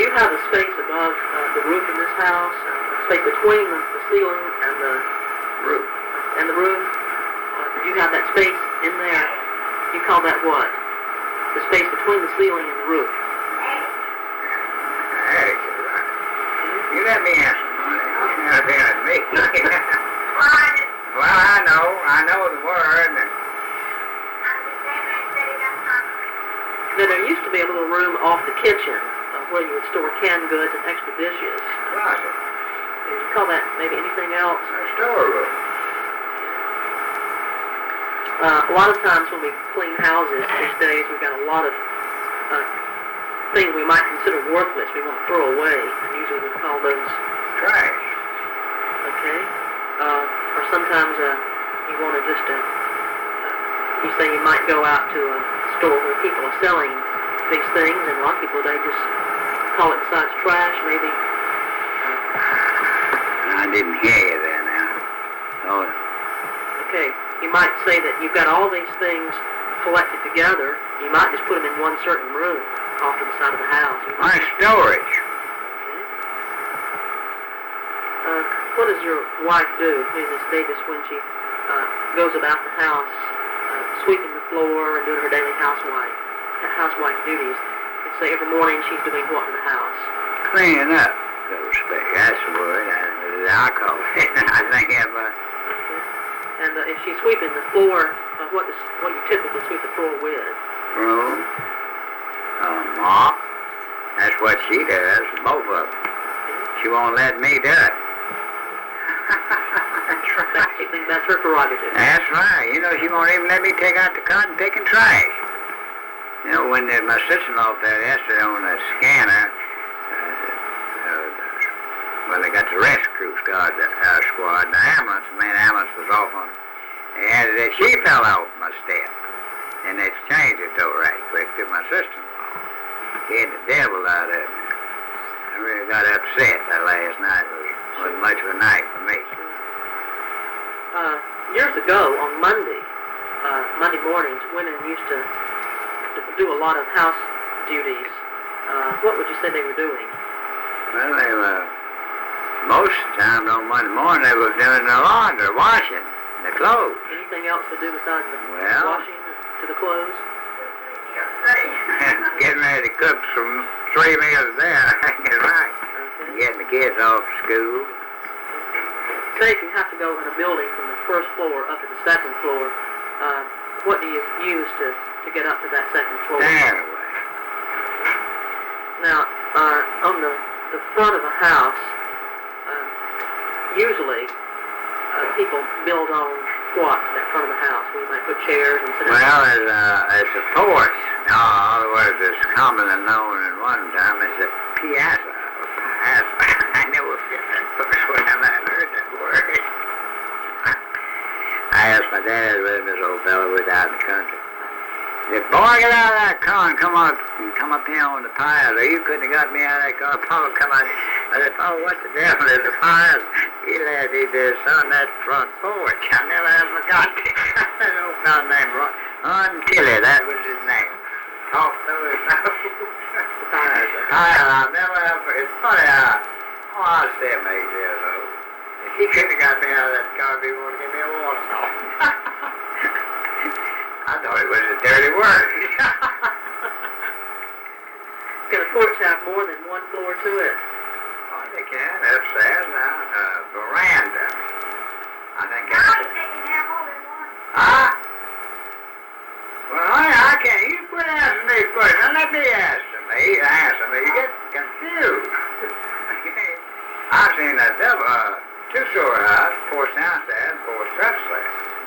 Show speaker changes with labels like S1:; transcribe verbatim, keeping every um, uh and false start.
S1: you have a space above uh, the roof in this house, uh, a space between the, the ceiling and the
S2: Roof.
S1: and the roof? Uh, do you have that space in there? You call that what? The space between the ceiling and the roof.
S2: Hey, you let me answer, Marty. You're not being at me. Well, I know. I know the word.
S1: Now, there used to be a little room off the kitchen uh, where you would store canned goods and extra dishes.
S2: Closet.
S1: Did you call that maybe anything else?
S2: A storeroom.
S1: Uh, a lot of times when we clean houses these days, we've got a lot of uh, things we might consider worthless we want to throw away, and usually we call those
S2: Trash.
S1: okay. Uh, or sometimes uh, you want to just, uh, uh, you say you might go out to a store where people are selling these things, and a lot of people, they just call it besides trash, maybe.
S2: I didn't hear you there now. Oh.
S1: Okay, you might say that you've got all these things collected together. You might just put them in one certain room off to the side of the house. You
S2: My storage.
S1: Okay. Uh, what does your wife do, Missus Davis, when she uh, goes about the house, uh, sweeping the floor and doing her daily housewife housewife duties? And say every morning she's doing what in the house?
S2: Cleaning up, so to speak. That's the word. I, I call it. I think if, uh,
S1: Okay. And uh, if she's sweeping the floor, uh, what does what do you typically sweep the floor with?
S2: broom, a mop. That's what she does, both of them. She won't let me do it. That's right.
S1: She thinks that's her prerogative.
S2: That's right. You know, she won't even let me take out the cotton picking trash. You know, when uh, my sister-in-law up there yesterday on the scanner, uh, uh, well, they got the rescue squad, uh, squad, the ambulance, the main ambulance was off on, and uh, she fell off my step. And they changed it though right quick to my sister-in-law. He had the devil out of me. I really got upset that last night. It was, wasn't much of a night for me.
S1: Uh, years ago, on Monday, uh, Monday mornings, women used to, to do a lot of house duties. Uh, what would you say they were doing?
S2: Well, they were, most of the time on Monday morning, they were doing the laundry, washing the clothes.
S1: Anything else to do besides the
S2: Well,
S1: washing to the clothes?
S2: Getting ready to cook some three meals there, I think is right.
S1: Okay.
S2: Getting the kids off to school.
S1: Say if you have to go in a building from the first floor up to the second floor, uh, what do you use to, to get up to that second floor?
S2: Stairway.
S1: Now, uh, on the, the front of a house, uh, usually uh, people build on what, that front of the house? Where you might put chairs and sit down?
S2: Well, it's a, it's a porch. No, in other words, it's commonly known at one time as a piazza. Piazza. I never forget that first one time I heard that word. I asked my dad with this old fellow was out in the country. He said, boy, get out of that car and come up, and come up here on the piazza. You couldn't have got me out of that car. Papa, come out. I said, oh, what the devil is the piazza? He laughed. He said, son, that's front porch. I never have forgot it. That old fellow named Ron. Untilly, that was his name. Talk through his nose. I'll never have, it's funny how, oh, I was seventy-eight years old. If he couldn't have got me out of that car, he would have given me a water salt. I thought it was a dirty word.
S1: Can a porch have more than one floor to it?
S2: Oh, they can, upstairs now, uh, veranda. I think that's it. Huh? Well, honey, I can't. You quit asking me first. Now let me answer me. Answer me. You get confused. I've seen a double, uh, two-story house, four downstairs, four upstairs.